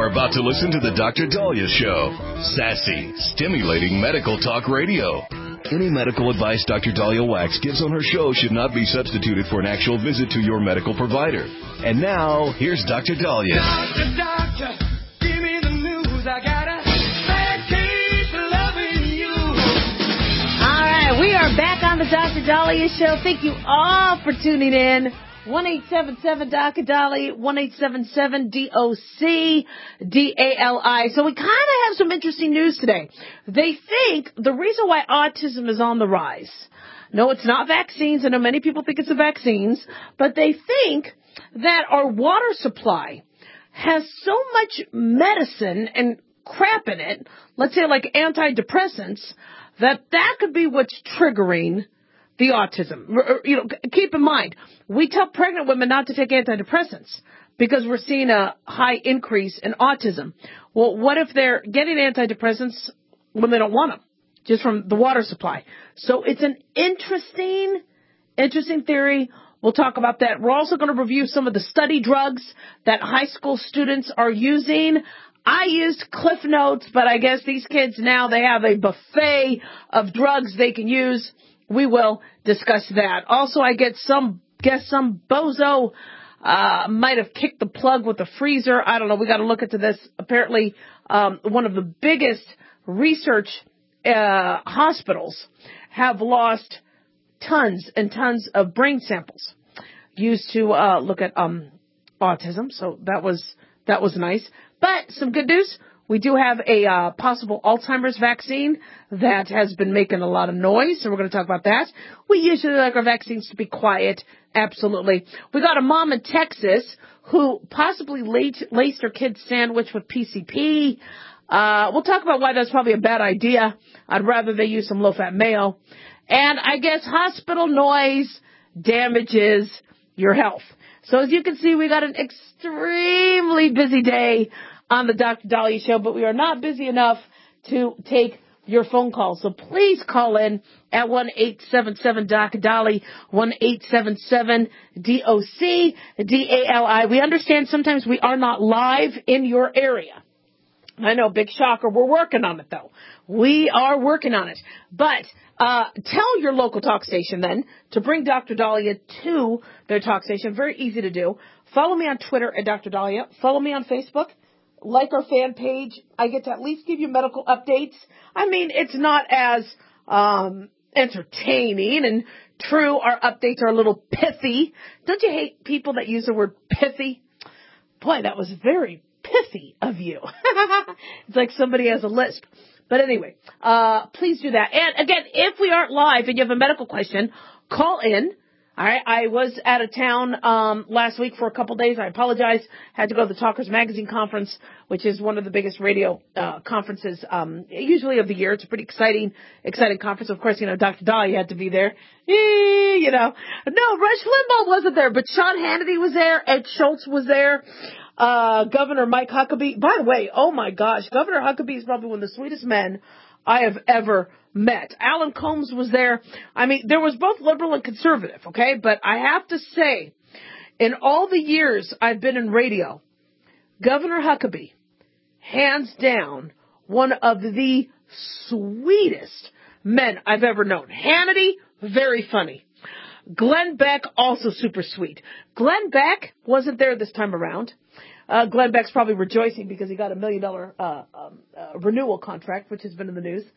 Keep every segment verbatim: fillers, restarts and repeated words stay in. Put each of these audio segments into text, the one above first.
You're about to listen to the Doctor Dahlia Show. Sassy, stimulating medical talk radio. Any medical advice Doctor Dahlia Wax gives on her show should not be substituted for an actual visit to your medical provider. And now, here's Doctor Dahlia. Doctor, doctor, give me the news. I got a bad case of loving you. All right, we are back on the Doctor Dahlia Show. Thank you all for tuning in. one eight seven seven Doctor Dahlia, one eight seven seven D O C D A L I. So we kind of have some interesting news today. They think the reason why autism is on the rise, no, it's not vaccines. I know many people think it's the vaccines, but they think that our water supply has so much medicine and crap in it, let's say like antidepressants, that that could be what's triggering the autism. You know, keep in mind, we tell pregnant women not to take antidepressants because we're seeing a high increase in autism. Well, what if they're getting antidepressants when they don't want them, just from the water supply? So it's an interesting, interesting theory. We'll talk about that. We're also going to review some of the study drugs that high school students are using. I used Cliff Notes, but I guess these kids now, they have a buffet of drugs they can use. We will discuss that. Also, I get some, guess some bozo, uh, might have kicked the plug with the freezer. I don't know. We got to look into this. Apparently, um, one of the biggest research, uh, hospitals have lost tons and tons of brain samples used to, uh, look at, um, autism. So that was, that was nice. But some good news. We do have a uh, possible Alzheimer's vaccine that has been making a lot of noise, so we're going to talk about that. We usually like our vaccines to be quiet. Absolutely. We got a mom in Texas who possibly laced, laced her kid's sandwich with P C P. Uh, we'll talk about why that's probably a bad idea. I'd rather they use some low-fat mayo. And I guess hospital noise damages your health. So as you can see, we got an extremely busy day on the Doctor Dahlia Show, but we are not busy enough to take your phone calls. So please call in at one eight seven seven Doctor Dahlia, one eight seven seven D O C D A L I. We understand sometimes we are not live in your area. I know, big shocker. We're working on it, though. We are working on it. But uh tell your local talk station, then, to bring Doctor Dahlia to their talk station. Very easy to do. Follow me on Twitter at Doctor Dahlia. Follow me on Facebook. Like our fan page. I get to at least give you medical updates. I mean, it's not as um entertaining, and true, our updates are a little pithy. Don't you hate people that use the word pithy? Boy, that was very pithy of you. It's like somebody has a lisp. But anyway, uh please do that. And again, if we aren't live and you have a medical question, call in. All right, I was out of town um last week for a couple days. I apologize. Had to go to the Talkers Magazine conference, which is one of the biggest radio uh conferences um usually of the year. It's a pretty exciting, exciting conference. Of course, you know, Doctor Dahlia had to be there. Eh, you know, no, Rush Limbaugh wasn't there, but Sean Hannity was there. Ed Schultz was there. Uh Governor Mike Huckabee. By the way, oh my gosh, Governor Huckabee is probably one of the sweetest men I have ever met. Alan Combs was there. I mean, there was both liberal and conservative, okay? But I have to say, in all the years I've been in radio, Governor Huckabee, hands down, one of the sweetest men I've ever known. Hannity, very funny. Glenn Beck, also super sweet. Glenn Beck wasn't there this time around. Uh, Glenn Beck's probably rejoicing because he got a million dollar uh, um, uh, renewal contract, which has been in the news.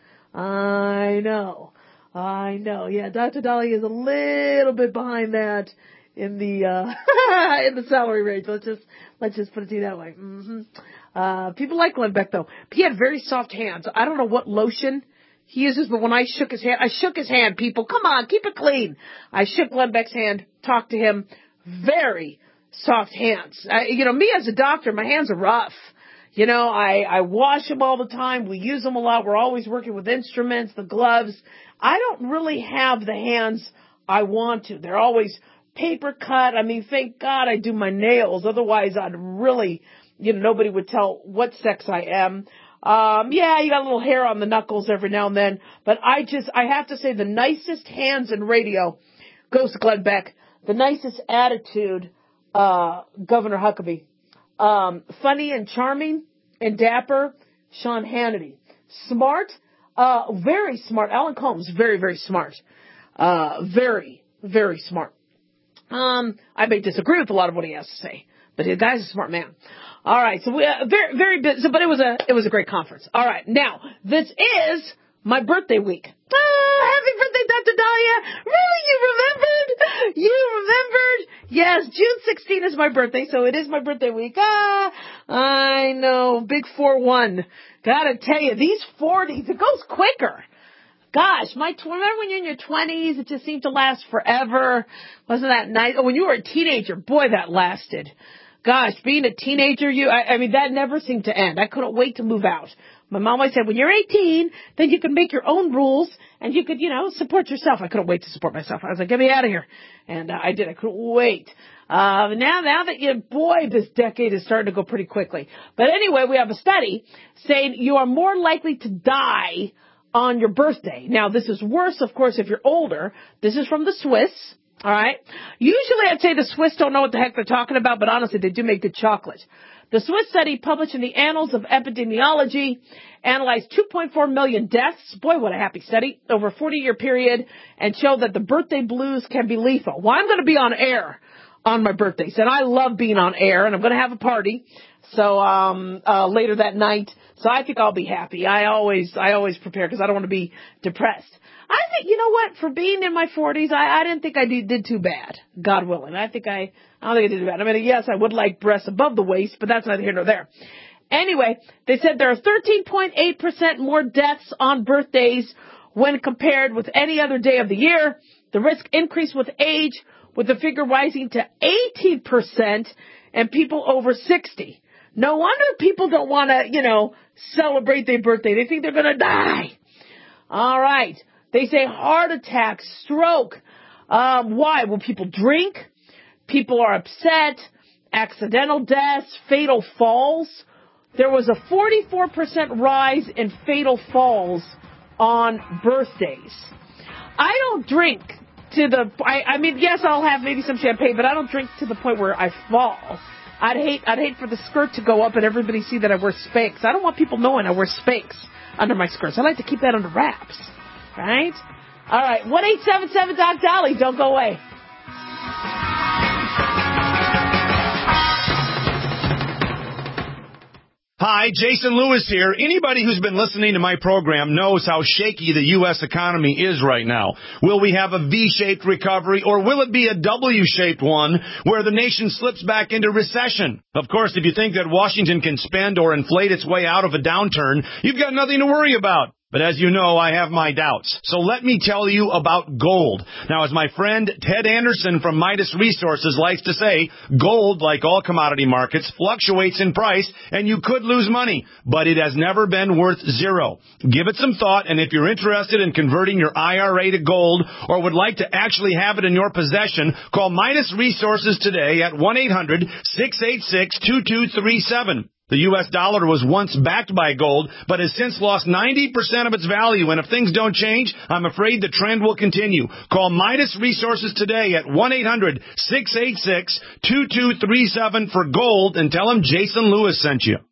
I know. I know. Yeah, Doctor Dahlia is a little bit behind that in the uh, in the salary range. Let's just let's just put it to you that way. Mm-hmm. Uh, people like Glenn Beck, though. He had very soft hands. I don't know what lotion he uses, but when I shook his hand, I shook his hand, people. Come on, keep it clean. I shook Glenn Beck's hand, talked to him. Very soft hands. I, you know, me as a doctor, my hands are rough. You know, I, I wash them all the time. We use them a lot. We're always working with instruments, the gloves. I don't really have the hands I want to. They're always paper cut. I mean, thank God I do my nails. Otherwise, I'd really, you know, nobody would tell what sex I am. Um, yeah, you got a little hair on the knuckles every now and then. But I just, I have to say the nicest hands in radio goes to Glenn Beck. The nicest attitude, uh, Governor Huckabee. Um, funny and charming, and dapper, Sean Hannity. Smart, uh, very smart. Alan Combs, very, very smart. Uh, very, very smart. Um, I may disagree with a lot of what he has to say, but the guy's a smart man. All right, so we, uh, very, very busy, but it was a, it was a great conference. All right, now, this is my birthday week. Oh, happy birthday, Doctor Dahlia. Really, you remembered? You remembered? Yes, June sixteenth is my birthday, so it is my birthday week. Ah, I know, big four one. Gotta tell you, these forties, it goes quicker. Gosh, my tw- remember when you're in your twenties, it just seemed to last forever. Wasn't that nice? Oh, when you were a teenager, boy, that lasted. Gosh, being a teenager, you, I, I mean, that never seemed to end. I couldn't wait to move out. My mom always said, when you're eighteen, then you can make your own rules and you could, you know, support yourself. I couldn't wait to support myself. I was like, get me out of here. And uh, I did. I couldn't wait. Uh, now, now that you, boy, this decade is starting to go pretty quickly. But anyway, we have a study saying you are more likely to die on your birthday. Now, this is worse, of course, if you're older. This is from the Swiss. All right. Usually I'd say the Swiss don't know what the heck they're talking about, but honestly, they do make good chocolate. The Swiss study published in the Annals of Epidemiology analyzed two point four million deaths. Boy, what a happy study over a forty-year period and showed that the birthday blues can be lethal. Well, I'm going to be on air on my birthdays, and I love being on air, and I'm going to have a party. So, um, uh, later that night. So I think I'll be happy. I always, I always prepare because I don't want to be depressed. I think, you know what, for being in my forties, I, I didn't think I did, did too bad, God willing. I think I, I don't think I did too bad. I mean, yes, I would like breasts above the waist, but that's neither here nor there. Anyway, they said there are thirteen point eight percent more deaths on birthdays when compared with any other day of the year. The risk increased with age, with the figure rising to eighteen percent and people over sixty. No wonder people don't want to, you know, celebrate their birthday. They think they're going to die. All right. They say heart attack, stroke. Um, why? Well, people drink. People are upset. Accidental deaths, fatal falls. There was a forty-four percent rise in fatal falls on birthdays. I don't drink to the, I, I mean, yes, I'll have maybe some champagne, but I don't drink to the point where I fall. I'd hate, I'd hate for the skirt to go up and everybody see that I wear Spanx. I don't want people knowing I wear Spanx under my skirts. I like to keep that under wraps. Right? All right. one eight seven seven Doc Dolly. Don't go away. Hi, Jason Lewis here. Anybody who's been listening to my program knows how shaky the U S economy is right now. Will we have a V-shaped recovery, or will it be a W-shaped one where the nation slips back into recession? Of course, if you think that Washington can spend or inflate its way out of a downturn, you've got nothing to worry about. But as you know, I have my doubts. So let me tell you about gold. Now, as my friend Ted Anderson from Midas Resources likes to say, gold, like all commodity markets, fluctuates in price, and you could lose money. But it has never been worth zero. Give it some thought, and if you're interested in converting your I R A to gold or would like to actually have it in your possession, call Midas Resources today at one eight hundred six eight six two two three seven. The U S dollar was once backed by gold, but has since lost ninety percent of its value. And if things don't change, I'm afraid the trend will continue. Call Midas Resources today at one eight hundred six eight six two two three seven for gold and tell them Jason Lewis sent you.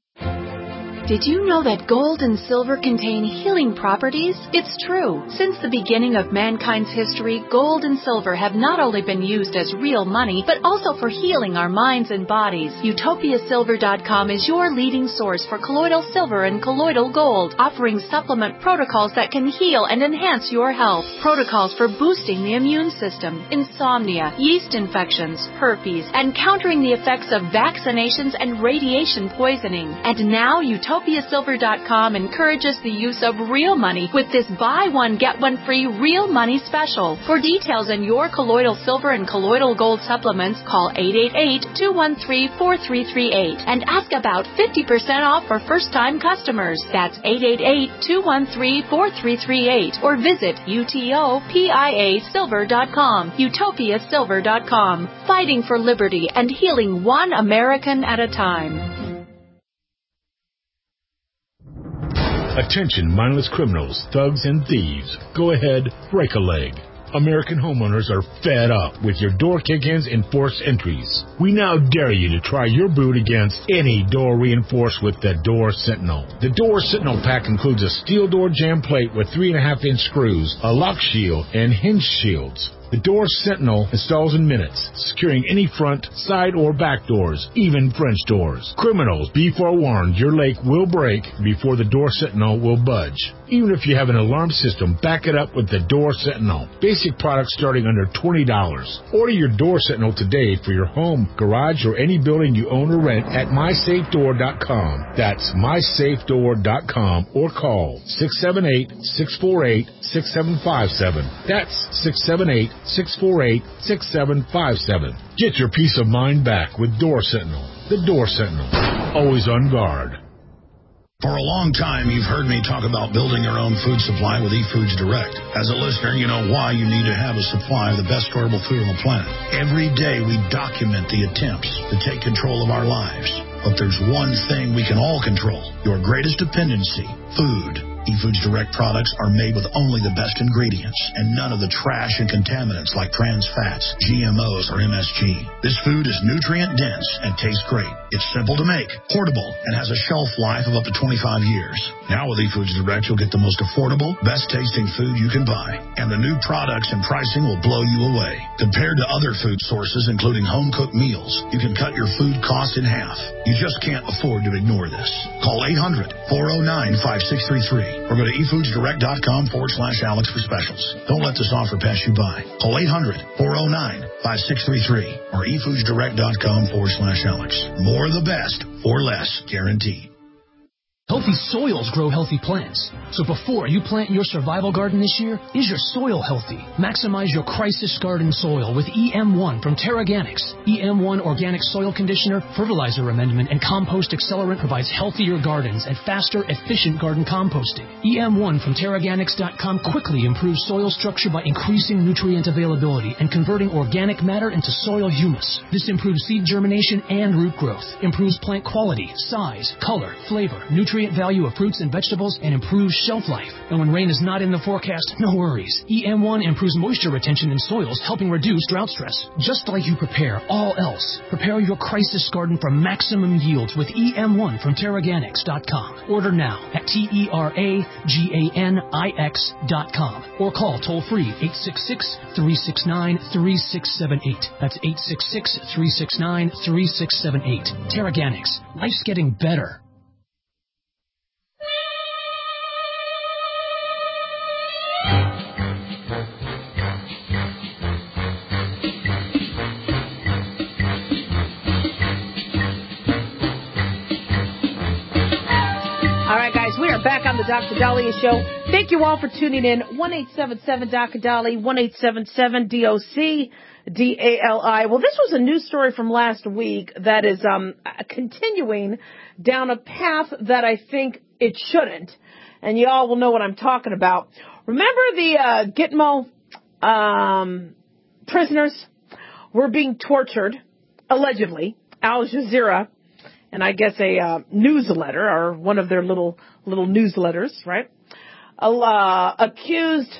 Did you know that gold and silver contain healing properties? It's true. Since the beginning of mankind's history, gold and silver have not only been used as real money, but also for healing our minds and bodies. Utopia Silver dot com is your leading source for colloidal silver and colloidal gold, offering supplement protocols that can heal and enhance your health. Protocols for boosting the immune system, insomnia, yeast infections, herpes, and countering the effects of vaccinations and radiation poisoning. And now Utopia Utopia Silver dot com encourages the use of real money with this buy one, get one free real money special. For details on your colloidal silver and colloidal gold supplements, call eight eight eight, two one three, four three three eight and ask about fifty percent off for first-time customers. That's eight eight eight, two one three, four three three eight or visit Utopia Silver dot com. Utopia Silver dot com. Fighting for liberty and healing one American at a time. Attention mindless criminals, thugs, and thieves. Go ahead, break a leg. American homeowners are fed up with your door kick-ins and forced entries. We now dare you to try your boot against any door reinforced with the Door Sentinel. The Door Sentinel pack includes a steel door jam plate with three and a half inch screws, a lock shield, and hinge shields. The Door Sentinel installs in minutes, securing any front, side, or back doors, even French doors. Criminals, be forewarned, your lake will break before the Door Sentinel will budge. Even if you have an alarm system, back it up with the Door Sentinel. Basic products starting under twenty dollars. Order your Door Sentinel today for your home, garage, or any building you own or rent at my safe door dot com. That's my safe door dot com or call six seven eight, six four eight, six seven five seven. That's six seven eight, six four eight, six seven five seven. Get your peace of mind back with Door Sentinel. The Door Sentinel. Always on guard. For a long time, you've heard me talk about building your own food supply with eFoods Direct. As a listener, you know why you need to have a supply of the best storable food on the planet. Every day, we document the attempts to take control of our lives. But there's one thing we can all control, your greatest dependency, food. eFoods Direct products are made with only the best ingredients and none of the trash and contaminants like trans fats, G M Os, or M S G. This food is nutrient dense and tastes great. It's simple to make, portable, and has a shelf life of up to twenty-five years. Now with eFoods Direct, you'll get the most affordable, best tasting food you can buy. And the new products and pricing will blow you away. Compared to other food sources, including home-cooked meals, you can cut your food costs in half. You just can't afford to ignore this. Call eight hundred, four oh nine, five six three three. Or go to efoodsdirect.com forward slash Alex for specials. Don't let this offer pass you by. Call eight hundred, four oh nine, five six three three or efoodsdirect.com forward slash Alex. More of the best for less, guaranteed. Healthy soils grow healthy plants. So before you plant your survival garden this year, is your soil healthy? Maximize your crisis garden soil with E M one from TerraGanix. E M one Organic Soil Conditioner, Fertilizer Amendment, and Compost Accelerant provides healthier gardens and faster, efficient garden composting. E M one from Terraganix dot com quickly improves soil structure by increasing nutrient availability and converting organic matter into soil humus. This improves seed germination and root growth, improves plant quality, size, color, flavor, nutrient value of fruits and vegetables, and improves shelf life. And when rain is not in the forecast, no worries. E M one improves moisture retention in soils, helping reduce drought stress. Just like you prepare all else, prepare your crisis garden for maximum yields with E M one from Terraganix dot com. Order now at T E R A G A N I X dot com or call toll-free eight six six, three six nine, three six seven eight. That's eight six six, three six nine, three six seven eight. Terraganix. Life's getting better. Back on the Doctor Dahlia Show. Thank you all for tuning in. one eight seven seven D O C D A L I, one eight seven seven D O C D A L I. Well, this was a news story from last week that is um continuing down a path that I think it shouldn't. And you all will know what I'm talking about. Remember the uh, Gitmo um, prisoners were being tortured, allegedly. Al Jazeera, and I guess a uh, newsletter, or one of their little little newsletters, right, uh, accused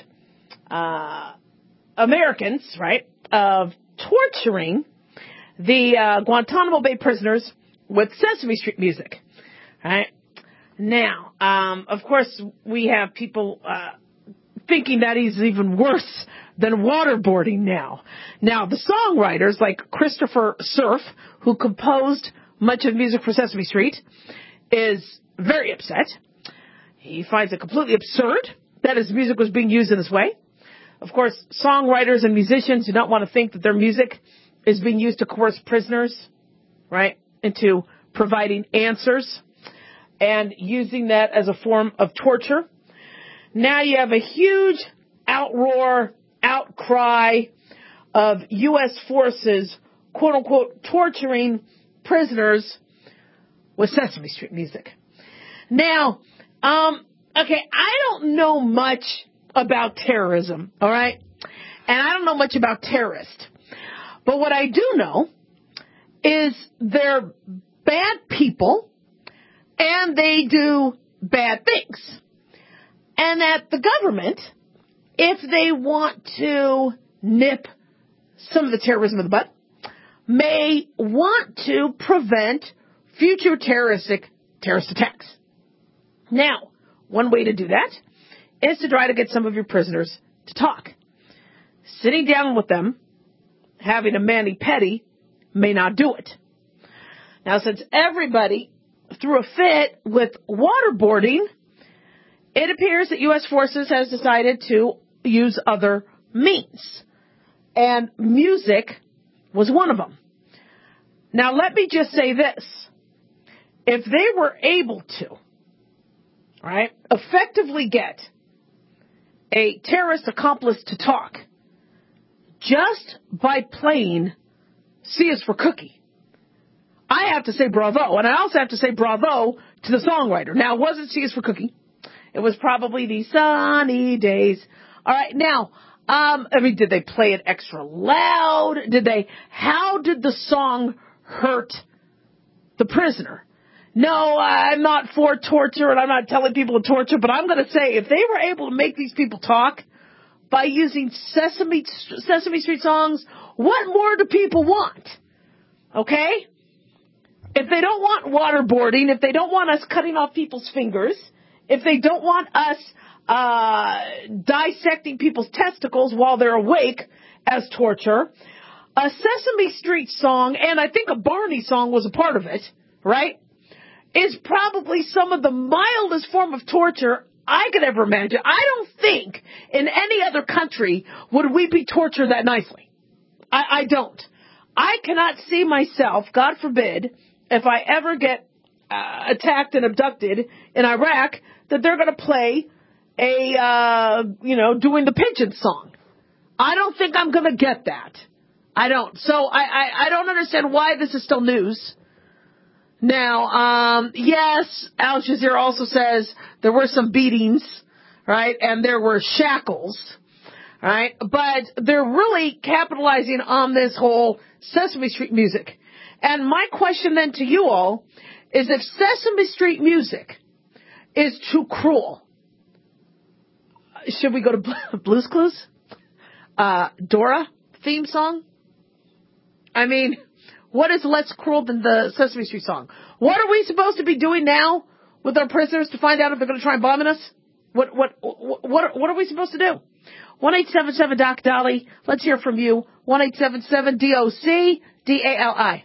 uh, Americans, right, of torturing the uh, Guantanamo Bay prisoners with Sesame Street music, right? Now, um, of course, we have people uh, thinking that is even worse than waterboarding now. Now, the songwriters like Christopher Surf, who composed much of music for Sesame Street, is very upset. He finds it completely absurd that his music was being used in this way. Of course, songwriters and musicians do not want to think that their music is being used to coerce prisoners, right, into providing answers and using that as a form of torture. Now you have a huge outroar, outcry of U S forces, quote unquote, torturing prisoners with Sesame Street music. Now, um, okay, I don't know much about terrorism, all right? And I don't know much about terrorists. But what I do know is they're bad people and they do bad things. And that the government if they want to nip some of the terrorism in the bud, may want to prevent future terroristic terrorist attacks. Now, one way to do that is to try to get some of your prisoners to talk. Sitting down with them, having a mani-pedi, may not do it. Now, since everybody threw a fit with waterboarding, it appears that U S forces has decided to use other means. And music was one of them. Now, let me just say this. If they were able to, right, effectively get a terrorist accomplice to talk just by playing C is for Cookie, I have to say bravo. And I also have to say bravo to the songwriter. Now, it wasn't C is for Cookie. It was probably the Sunny Days. All right, now, um, I mean, did they play it extra loud? Did they, how did the song hurt the prisoner? No, I'm not for torture, and I'm not telling people to torture, but I'm going to say if they were able to make these people talk by using Sesame, Sesame Street songs, what more do people want? Okay? If they don't want waterboarding, if they don't want us cutting off people's fingers, if they don't want us uh, dissecting people's testicles while they're awake as torture, a Sesame Street song, and I think a Barney song was a part of it, right, is probably some of the mildest form of torture I could ever imagine. I don't think in any other country would we be tortured that nicely. I, I don't. I cannot see myself, God forbid, if I ever get uh, attacked and abducted in Iraq, that they're going to play a, uh, you know, doing the pigeon song. I don't think I'm going to get that. I don't. So I, I, I don't understand why this is still news. Now, um, yes, Al Jazeera also says there were some beatings, right, and there were shackles, right, but they're really capitalizing on this whole Sesame Street music. And my question then to you all is if Sesame Street music is too cruel, should we go to Blue's Clues? Uh, Dora theme song? I mean, what is less cruel than the Sesame Street song? What are we supposed to be doing now with our prisoners to find out if they're going to try and bomb us? What what what what are we supposed to do? one eight seven seven D O C Dolly. Let's hear from you. one eight seven seven D O C D A L I.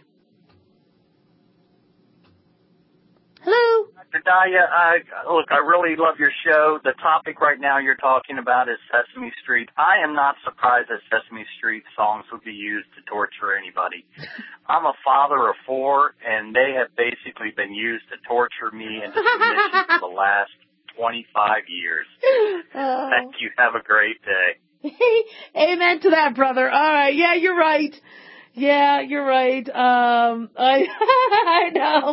Hello. Doctor Dahlia, I, look, I really love your show. The topic right now you're talking about is Sesame Street. I am not surprised that Sesame Street songs would be used to torture anybody. I'm a father of four, and they have basically been used to torture me into submission for the last twenty-five years. Oh. Thank you. Have a great day. Amen to that, brother. All right. Yeah, you're right. Yeah, you're right. Um, I, I know.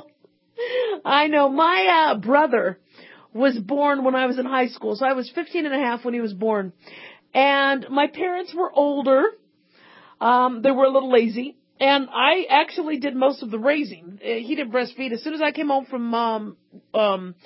I know. My uh, brother was born when I was in high school, so I was fifteen and a half when he was born. And my parents were older. Um, they were a little lazy. And I actually did most of the raising. He didn't breastfeed. As soon as I came home from, um, um,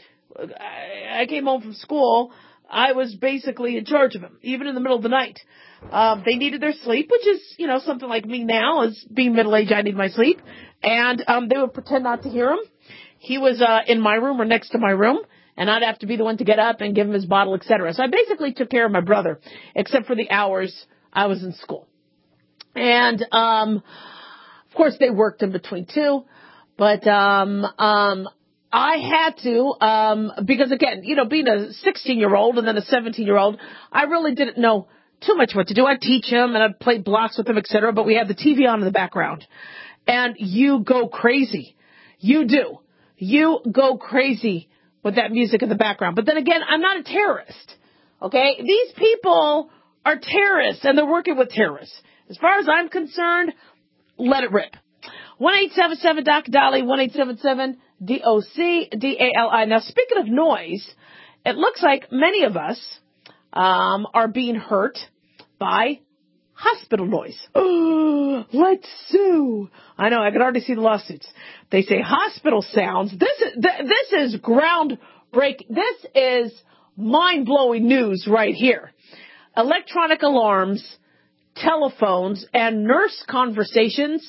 I came home from school, I was basically in charge of him, even in the middle of the night. Um, they needed their sleep, which is, you know, something like me now. As being middle-aged, I need my sleep. And um, they would pretend not to hear him. He was uh, in my room or next to my room, and I'd have to be the one to get up and give him his bottle, et cetera. So I basically took care of my brother, except for the hours I was in school. And, um, of course, they worked in between, too. But um, um, I had to, um, because, again, you know, being a sixteen-year-old and then a seventeen-year-old, I really didn't know too much what to do. I'd teach him, and I'd play blocks with him, et cetera, but we had the T V on in the background. And you go crazy. You do. You go crazy with that music in the background. But then again, I'm not a terrorist. Okay? These people are terrorists, and they're working with terrorists. As far as I'm concerned, let it rip. one eight seven seven D O C Dolly, one eight seven seven D O C D A L I. Now, speaking of noise, it looks like many of us um, are being hurt by hospital noise. Oh, let's sue. I know, I can already see the lawsuits. They say hospital sounds. This is, th- this is groundbreaking. This is mind-blowing news right here. electronic alarms, telephones, and nurse conversations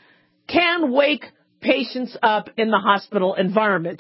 can wake patients up in the hospital environment.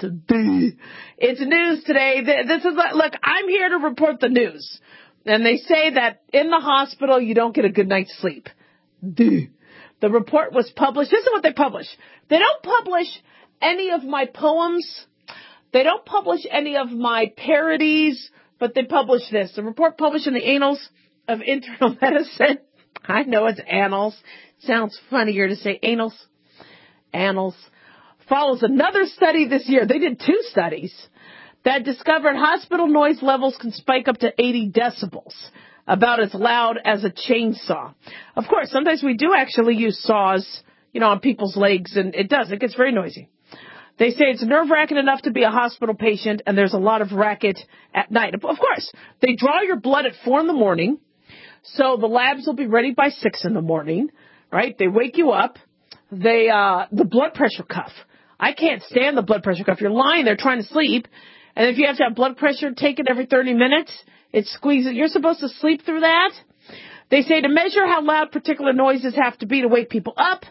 It's news today. This is look, I'm here to report the news. And they say that in the hospital, you don't get a good night's sleep. The report was published. This is what they publish. They don't publish any of my poems. They don't publish any of my parodies, but they publish this. The report published in the Annals of Internal Medicine. I know it's annals. Sounds funnier to say annals. Annals. Follows another study this year. They did two studies that discovered hospital noise levels can spike up to eighty decibels, about as loud as a chainsaw. Of course, sometimes we do actually use saws, you know, on people's legs, and it does. It gets very noisy. They say it's nerve-wracking enough to be a hospital patient, and there's a lot of racket at night. Of course, they draw your blood at four in the morning, so the labs will be ready by six in the morning, right? They wake you up. They, uh, the blood pressure cuff. I can't stand the blood pressure cuff. You're lying there trying to sleep, and if you have to have blood pressure taken every thirty minutes, it squeezes. You're supposed to sleep through that. They say to measure how loud particular noises have to be to wake people up.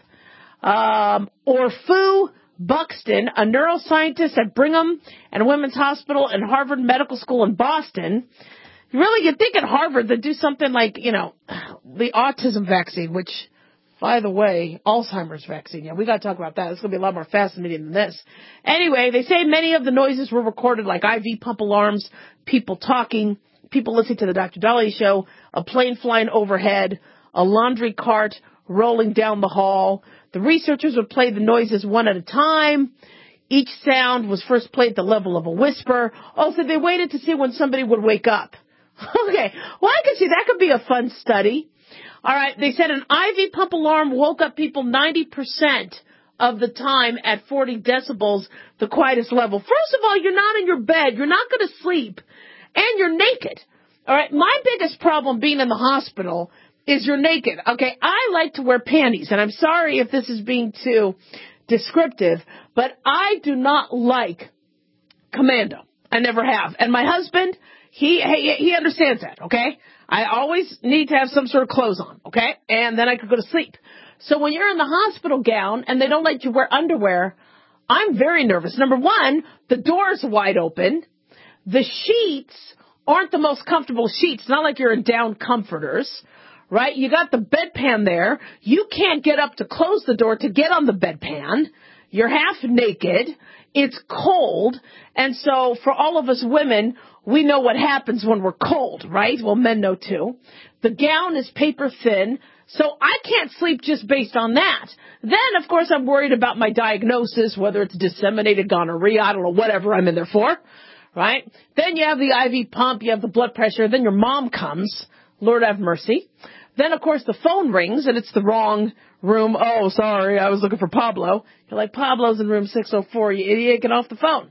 Um, Orfu Buxton, a neuroscientist at Brigham and Women's Hospital and Harvard Medical School in Boston. Really, you'd think at Harvard they'd do something like, you know, the autism vaccine, which, by the way, Alzheimer's vaccine. Yeah, we got to talk about that. It's going to be a lot more fascinating than this. Anyway, they say many of the noises were recorded, like I V pump alarms, people talking, people listening to the Doctor Dahlia show, a plane flying overhead, a laundry cart rolling down the hall. The researchers would play the noises one at a time. Each sound was first played at the level of a whisper. Also, they waited to see when somebody would wake up. Okay, well, I could see that could be a fun study. All right, they said an I V pump alarm woke up people ninety percent of the time at forty decibels, the quietest level. First of all, you're not in your bed. You're not going to sleep. And you're naked. All right, my biggest problem being in the hospital is you're naked. Okay, I like to wear panties, and I'm sorry if this is being too descriptive, but I do not like commando. I never have. And my husband, he he, he understands that, okay? I always need to have some sort of clothes on, okay? And then I could go to sleep. So when you're in the hospital gown and they don't let you wear underwear, I'm very nervous. Number one, the door's wide open. The sheets aren't the most comfortable sheets. It's not like you're in down comforters, right? You got the bedpan there. You can't get up to close the door to get on the bedpan. You're half naked. It's cold. And so for all of us women, we know what happens when we're cold, right? Well, men know too. The gown is paper thin, so I can't sleep just based on that. Then, of course, I'm worried about my diagnosis, whether it's disseminated gonorrhea, I don't know, whatever I'm in there for, right? Then you have the I V pump, you have the blood pressure, then your mom comes, Lord have mercy. Then, of course, the phone rings, and it's the wrong room. Oh, sorry, I was looking for Pablo. You're like, Pablo's in room six oh four, you idiot, get off the phone.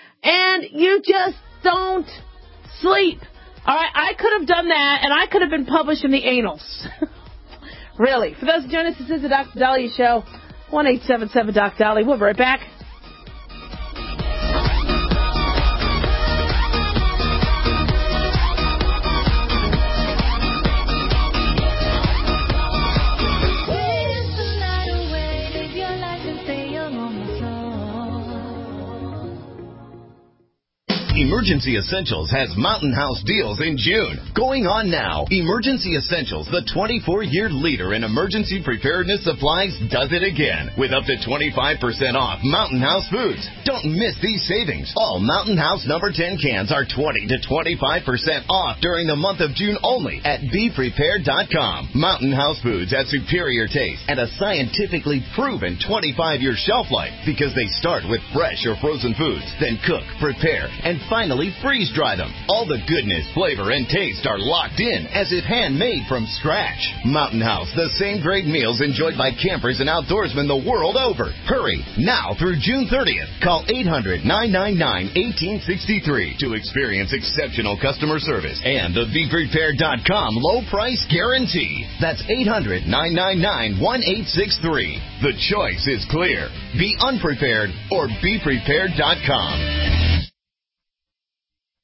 And you just don't sleep. All right, I could have done that, and I could have been published in the Annals. Really. For those joining us, this is the Doctor Dahlia Show, one eight seven seven Doc Dahlia. We'll be right back. Emergency Essentials has Mountain House deals in June. Going on now. Emergency Essentials, the twenty-four year leader in emergency preparedness supplies, does it again with up to twenty-five percent off Mountain House foods. Don't miss these savings. All Mountain House number ten cans are twenty to twenty-five percent off during the month of June only at be prepared dot com. Mountain House foods have superior taste and a scientifically proven twenty-five year shelf life because they start with fresh or frozen foods, then cook, prepare, and finally freeze dry them. All the goodness, flavor, and taste are locked in as if handmade from scratch. Mountain House, the same great meals enjoyed by campers and outdoorsmen the world over. Hurry, now through June thirtieth. Call eight hundred, nine nine nine, one eight six three to experience exceptional customer service and the be prepared dot com low price guarantee. That's eight hundred, nine nine nine, one eight six three. The choice is clear. Be unprepared or be prepared dot com.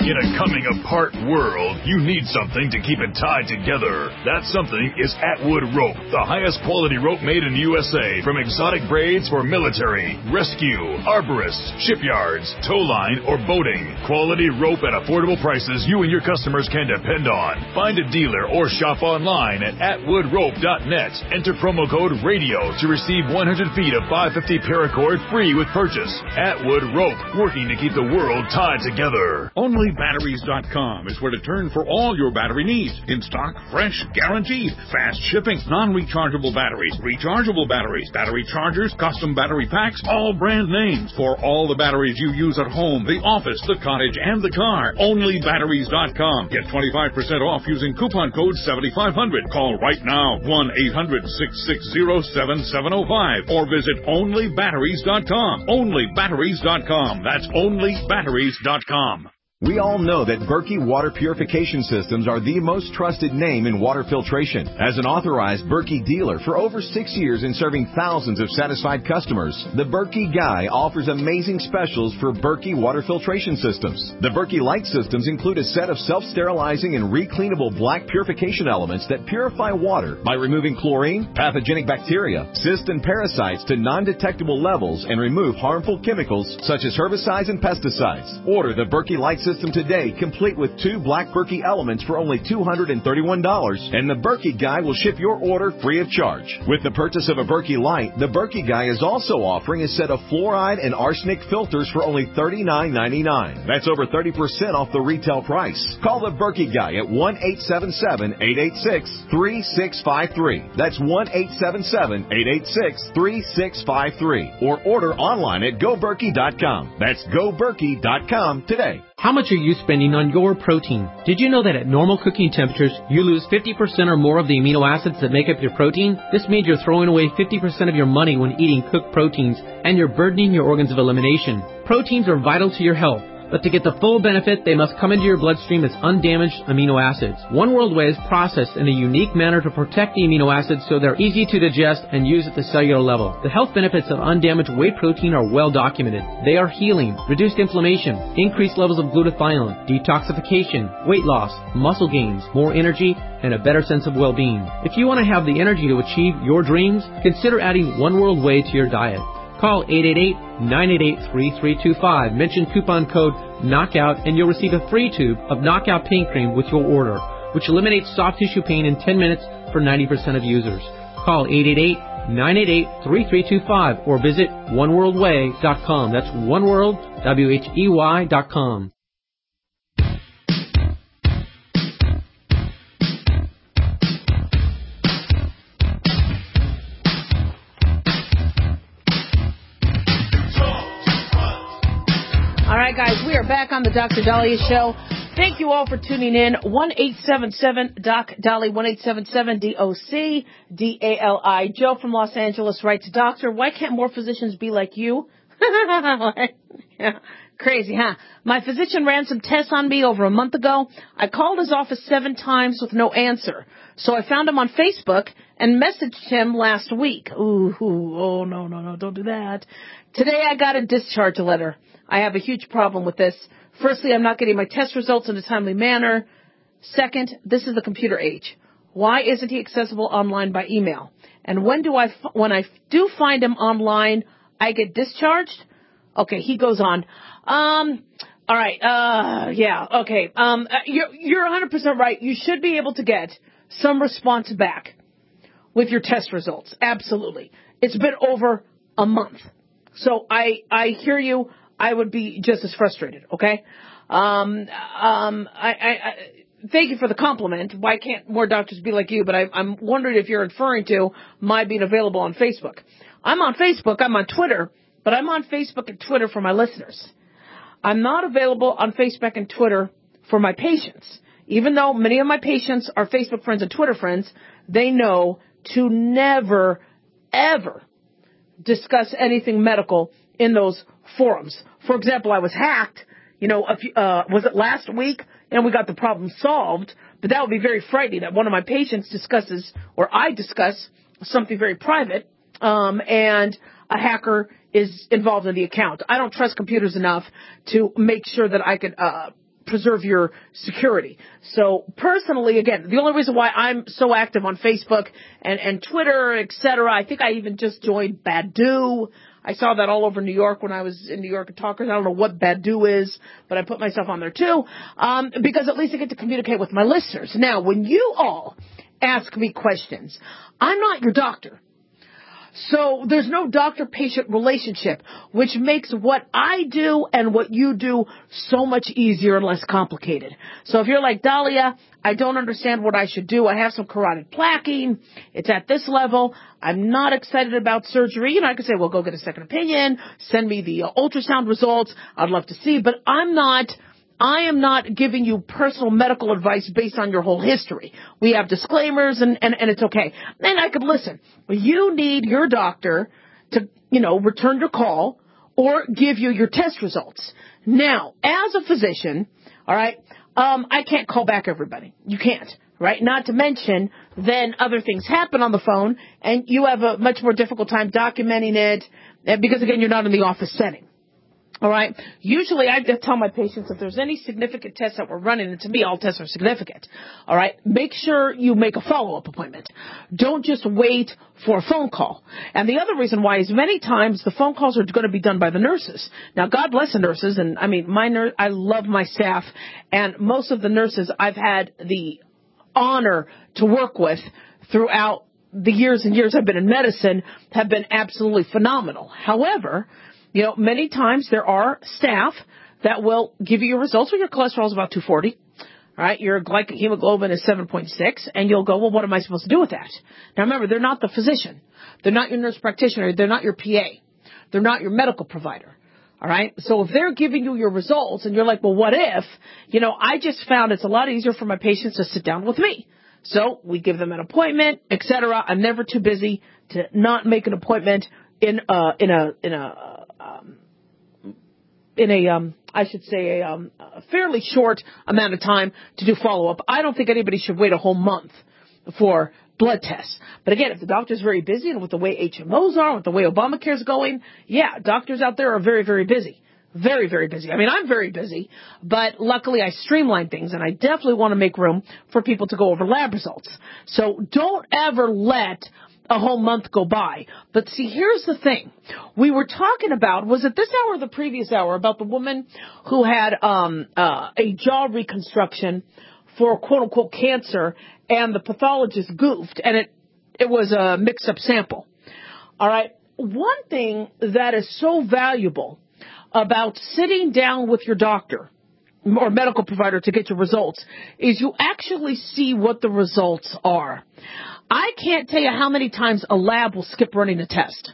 In a coming-apart world, you need something to keep it tied together. That something is Atwood Rope, the highest quality rope made in the U S A, from exotic braids for military, rescue, arborists, shipyards, tow line, or boating. Quality rope at affordable prices you and your customers can depend on. Find a dealer or shop online at atwood rope dot net. Enter promo code RADIO to receive one hundred feet of five fifty paracord free with purchase. Atwood Rope, working to keep the world tied together. Only Batteries dot com is where to turn for all your battery needs. In stock, fresh, guaranteed. Fast shipping, non-rechargeable batteries, rechargeable batteries, battery chargers, custom battery packs, all brand names. For all the batteries you use at home, the office, the cottage, and the car. Only Batteries dot com. Get twenty-five percent off using coupon code seventy-five hundred. Call right now, one eight hundred six six zero seven seven zero five, or visit Only Batteries dot com. Only Batteries dot com. That's Only Batteries dot com. We all know that Berkey Water Purification Systems are the most trusted name in water filtration. As an authorized Berkey dealer for over six years and serving thousands of satisfied customers, the Berkey Guy offers amazing specials for Berkey Water Filtration Systems. The Berkey Light Systems include a set of self-sterilizing and recleanable black purification elements that purify water by removing chlorine, pathogenic bacteria, cysts, and parasites to non-detectable levels and remove harmful chemicals such as herbicides and pesticides. Order the Berkey Light System today, complete with two black Berkey elements for only two hundred thirty-one dollars, and the Berkey Guy will ship your order free of charge. With the purchase of a Berkey Light, the Berkey Guy is also offering a set of fluoride and arsenic filters for only thirty-nine ninety-nine. That's over thirty percent off the retail price. Call the Berkey Guy at one eight seven seven, eight eight six, three six five three. That's one eight seven seven, eight eight six, three six five three. Or order online at go berkey dot com. That's go berkey dot com today. How much are you spending on your protein? Did you know that at normal cooking temperatures, you lose fifty percent or more of the amino acids that make up your protein? This means you're throwing away fifty percent of your money when eating cooked proteins, and you're burdening your organs of elimination. Proteins are vital to your health, but to get the full benefit, they must come into your bloodstream as undamaged amino acids. One World Whey is processed in a unique manner to protect the amino acids so they're easy to digest and use at the cellular level. The health benefits of undamaged whey protein are well documented. They are healing, reduced inflammation, increased levels of glutathione, detoxification, weight loss, muscle gains, more energy, and a better sense of well-being. If you want to have the energy to achieve your dreams, consider adding One World Whey to your diet. Call eight eight eight, nine eight eight, three three two five. Mention coupon code KNOCKOUT and you'll receive a free tube of Knockout Pain Cream with your order, which eliminates soft tissue pain in ten minutes for ninety percent of users. Call eight eight eight, nine eight eight, three three two five or visit one world way dot com. That's oneworld, W H E Y dot com. All right, guys, we are back on the Doctor Daliah Show. Thank you all for tuning in. one eight seven seven D O C Dali, one eight seven seven D O C D A L I. Joe from Los Angeles writes, Doctor, why can't more physicians be like you? Yeah, crazy, huh? My physician ran some tests on me over a month ago. I called his office seven times with no answer. So I found him on Facebook and messaged him last week. Ooh, ooh, oh, no, no, no, don't do that. Today I got a discharge letter. I have a huge problem with this. Firstly, I'm not getting my test results in a timely manner. Second, this is the computer age. Why isn't he accessible online by email? And when do I, when I do find him online, I get discharged? Okay, he goes on. Um, all right, uh, yeah, okay. Um, you're, you're one hundred percent right. You should be able to get some response back with your test results. Absolutely. It's been over a month. So I, I hear you. I would be just as frustrated, okay? Um, um, I, I, I, thank you for the compliment. Why can't more doctors be like you? But I, I'm wondering if you're referring to my being available on Facebook. I'm on Facebook. I'm on Twitter. But I'm on Facebook and Twitter for my listeners. I'm not available on Facebook and Twitter for my patients. Even though many of my patients are Facebook friends and Twitter friends, they know to never, ever discuss anything medical in those forums. For example, I was hacked, you know, a few, uh, was it last week? And we got the problem solved. But that would be very frightening that one of my patients discusses, or I discuss, something very private, um, and a hacker is involved in the account. I don't trust computers enough to make sure that I could uh, preserve your security. So personally, again, the only reason why I'm so active on Facebook and, and Twitter, et cetera, I think I even just joined Badoo. I saw that all over New York when I was in New York at Talkers. I don't know what Badoo is, but I put myself on there too, um, because at least I get to communicate with my listeners. Now, when you all ask me questions, I'm not your doctor. So there's no doctor-patient relationship, which makes what I do and what you do so much easier and less complicated. So if you're like, Dahlia, I don't understand what I should do. I have some carotid plaquing. It's at this level. I'm not excited about surgery. You know, I could say, well, go get a second opinion. Send me the uh, ultrasound results. I'd love to see. But I'm not... I am not giving you personal medical advice based on your whole history. We have disclaimers and, and, and it's okay. And I could listen. You need your doctor to, you know, return your call or give you your test results. Now, as a physician, all right, um, I can't call back everybody. You can't, right? Not to mention, then other things happen on the phone and you have a much more difficult time documenting it because, again, you're not in the office setting. All right. Usually I tell my patients if there's any significant tests that we're running, and to me all tests are significant. All right. Make sure you make a follow-up appointment. Don't just wait for a phone call. And the other reason why is many times the phone calls are going to be done by the nurses. Now, God bless the nurses. And I mean, my nurse, I love my staff, and most of the nurses I've had the honor to work with throughout the years and years I've been in medicine have been absolutely phenomenal. However, you know, many times there are staff that will give you your results when your cholesterol is about two forty, all right, your glycohemoglobin is seven point six, and you'll go, well, what am I supposed to do with that? Now, remember, they're not the physician. They're not your nurse practitioner. They're not your P A. They're not your medical provider, all right? So if they're giving you your results and you're like, well, what if? You know, I just found it's a lot easier for my patients to sit down with me. So we give them an appointment, et cetera. I'm never too busy to not make an appointment in a, in a, in a, Um, in a, um, I should say, a, um, a fairly short amount of time to do follow-up. I don't think anybody should wait a whole month for blood tests. But again, if the doctor's very busy and with the way H M Os are, with the way Obamacare's going, yeah, doctors out there are very, very busy. Very, very busy. I mean, I'm very busy, but luckily I streamline things, and I definitely want to make room for people to go over lab results. So don't ever let a whole month go by. But see, here's the thing. We were talking about, was it this hour or the previous hour, about the woman who had um uh, a jaw reconstruction for quote-unquote cancer, and the pathologist goofed, and it, it was a mixed-up sample. All right. One thing that is so valuable about sitting down with your doctor or medical provider to get your results is you actually see what the results are. I can't tell you how many times a lab will skip running a test.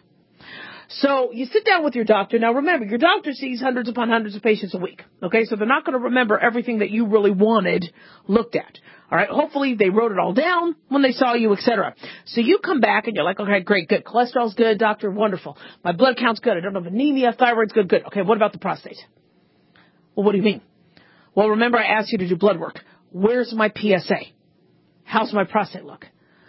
So you sit down with your doctor. Now remember, your doctor sees hundreds upon hundreds of patients a week. Okay, so they're not going to remember everything that you really wanted looked at. All right, hopefully they wrote it all down when they saw you, et cetera. So you come back and you're like, okay, great, good. Cholesterol's good, doctor, wonderful. My blood count's good. I don't have anemia, thyroid's good, good. Okay, what about the prostate? Well, what do you mean? Well, remember I asked you to do blood work. Where's my P S A? How's my prostate look?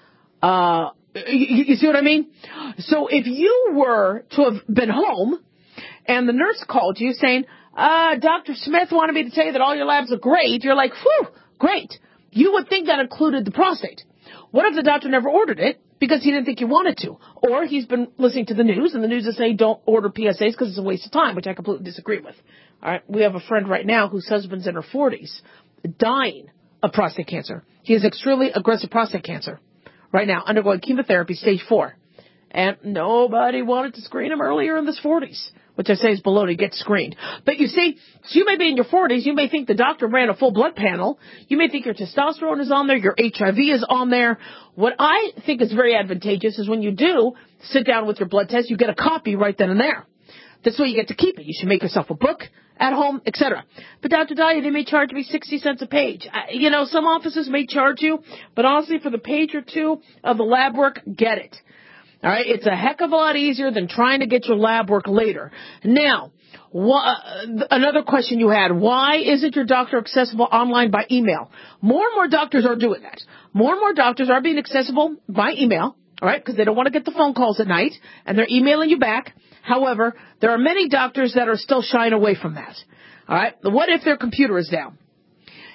Uh, you, you see what I mean? So if you were to have been home and the nurse called you saying, uh, Doctor Smith wanted me to tell you that all your labs are great, you're like, whew, great. You would think that included the prostate. What if the doctor never ordered it because he didn't think you wanted to? Or he's been listening to the news, and the news is saying don't order P S As because it's a waste of time, which I completely disagree with. All right, we have a friend right now whose husband's in her forties, dying of prostate cancer. He has extremely aggressive prostate cancer right now, undergoing chemotherapy, stage four. And nobody wanted to screen him earlier in his forties, which I say is baloney. Get screened. But you see, so you may be in your forties. You may think the doctor ran a full blood panel. You may think your testosterone is on there. Your H I V is on there. What I think is very advantageous is when you do sit down with your blood test, you get a copy right then and there. This way you get to keep it. You should make yourself a book at home, et cetera. But Doctor Dahlia, they may charge me sixty cents a page. I, you know, some offices may charge you, but honestly, for the page or two of the lab work, get it. All right, it's a heck of a lot easier than trying to get your lab work later. Now, wh- another question you had, why isn't your doctor accessible online by email? More and more doctors are doing that. More and more doctors are being accessible by email, all right, because they don't want to get the phone calls at night, and they're emailing you back. However, there are many doctors that are still shying away from that. All right, what if their computer is down?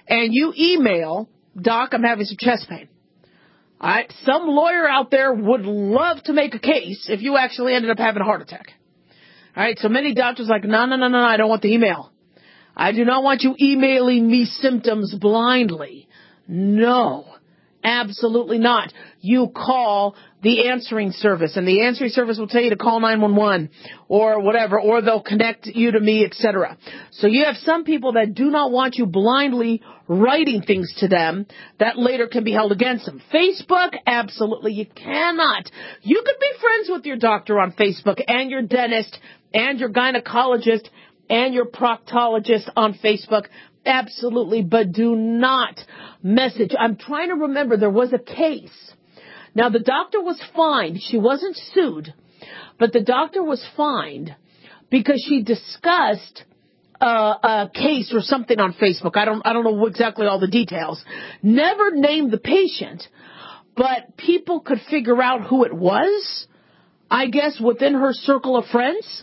and you email, Doc, I'm having some chest pain. All right, some lawyer out there would love to make a case if you actually ended up having a heart attack. All right, so many doctors are like, no, no, no, no, I don't want the email. I do not want you emailing me symptoms blindly. No, absolutely not. You call the answering service, and the answering service will tell you to call nine one one or whatever, or they'll connect you to me, et cetera. So you have some people that do not want you blindly writing things to them that later can be held against them. Facebook, absolutely, you cannot. You could be friends with your doctor on Facebook and your dentist and your gynecologist and your proctologist on Facebook. Absolutely, but do not message. I'm trying to remember, there was a case. Now, the doctor was fined. She wasn't sued, but the doctor was fined because she discussed uh, a case or something on Facebook. I don't, I don't know exactly all the details. Never named the patient, but people could figure out who it was, I guess, within her circle of friends.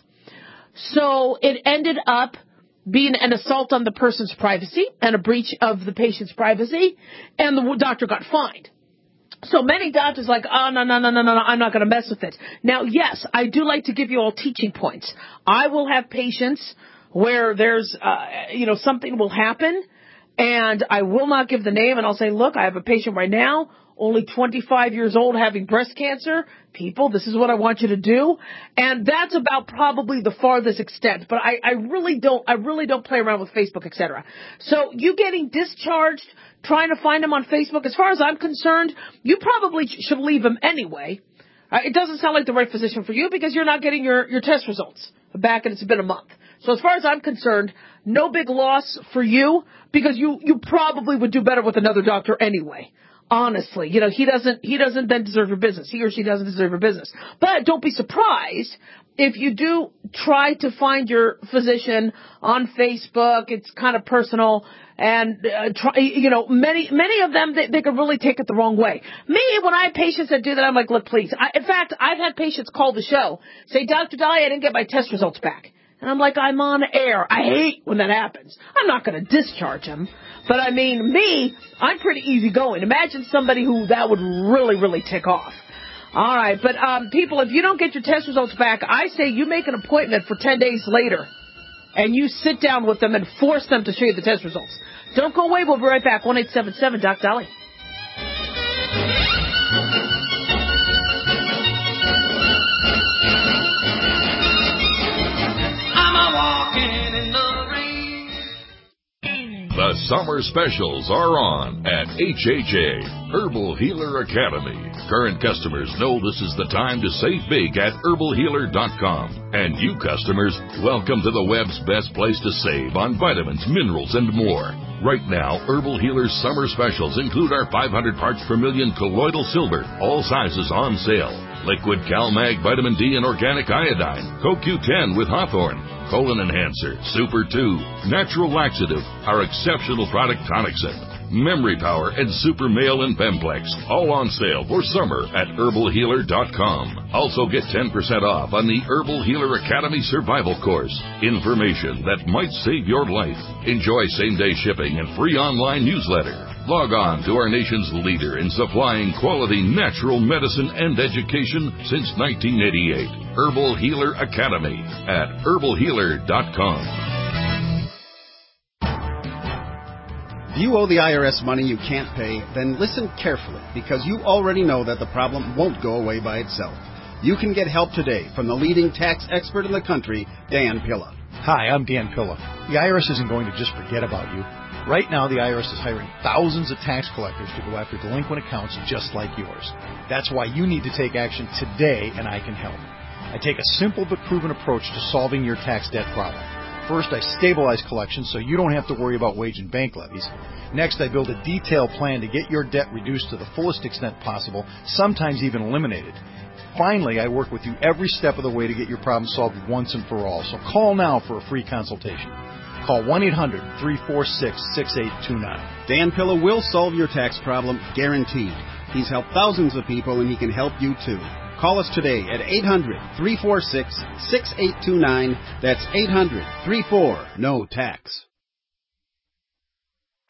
So it ended up being an assault on the person's privacy and a breach of the patient's privacy, and the doctor got fined. So many doctors are like, oh, no, no, no, no, no, no, I'm not going to mess with it. Now, yes, I do like to give you all teaching points. I will have patients where there's, uh, you know, something will happen, and I will not give the name, and I'll say, look, I have a patient right now, only twenty-five years old, having breast cancer. People, this is what I want you to do. And that's about probably the farthest extent. But I, I really don't, I really don't play around with Facebook, et cetera. So you getting discharged, trying to find him on Facebook, as far as I'm concerned, you probably should leave him anyway. Uh, it doesn't sound like the right physician for you because you're not getting your, your test results back, and it's been a month. So as far as I'm concerned, no big loss for you because you, you probably would do better with another doctor anyway. Honestly, you know, he doesn't, he doesn't then deserve your business. He or she doesn't deserve your business. But don't be surprised if you do try to find your physician on Facebook. It's kind of personal, and uh, try, you know, many, many of them, they, they could really take it the wrong way. Me, when I have patients that do that, I'm like, look, please. I, in fact, I've had patients call the show, say, Doctor Dahlia, I didn't get my test results back. And I'm like, I'm on air. I hate when that happens. I'm not going to discharge him. But I mean, me, I'm pretty easygoing. Imagine somebody who that would really, really tick off. All right. But um, people, if you don't get your test results back, I say you make an appointment for ten days later. And you sit down with them and force them to show you the test results. Don't go away. We'll be right back. one eight seven seven Doc Dolly. The summer specials are on at H H A, Herbal Healer Academy. Current customers know this is the time to save big at herbal healer dot com. And you customers, welcome to the web's best place to save on vitamins, minerals, and more. Right now, Herbal Healer's summer specials include our five hundred parts per million colloidal silver, all sizes on sale. Liquid CalMag Vitamin D and Organic Iodine, Co Q ten with Hawthorne, Colon Enhancer, Super two, Natural Laxative, our exceptional product Tonicsyn, Memory Power, and Super Male and Bemplex, all on sale for summer at herbal healer dot com. Also get ten percent off on the Herbal Healer Academy Survival Course. Information that might save your life. Enjoy same-day shipping and free online newsletter. Log on to our nation's leader in supplying quality natural medicine and education since nineteen eighty-eight. Herbal Healer Academy at herbal healer dot com. If you owe the I R S money you can't pay, then listen carefully, because you already know that the problem won't go away by itself. You can get help today from the leading tax expert in the country, Dan Pilla. Hi, I'm Dan Pilla. The I R S isn't going to just forget about you. Right now, the I R S is hiring thousands of tax collectors to go after delinquent accounts just like yours. That's why you need to take action today, and I can help. I take a simple but proven approach to solving your tax debt problem. First, I stabilize collections so you don't have to worry about wage and bank levies. Next, I build a detailed plan to get your debt reduced to the fullest extent possible, sometimes even eliminated. Finally, I work with you every step of the way to get your problem solved once and for all. So call now for a free consultation. Call one eight hundred three four six six eight two nine. Dan Pilla will solve your tax problem, guaranteed. He's helped thousands of people, and he can help you too. Call us today at eight hundred three four six six eight two nine. That's eight hundred three four N O Tax.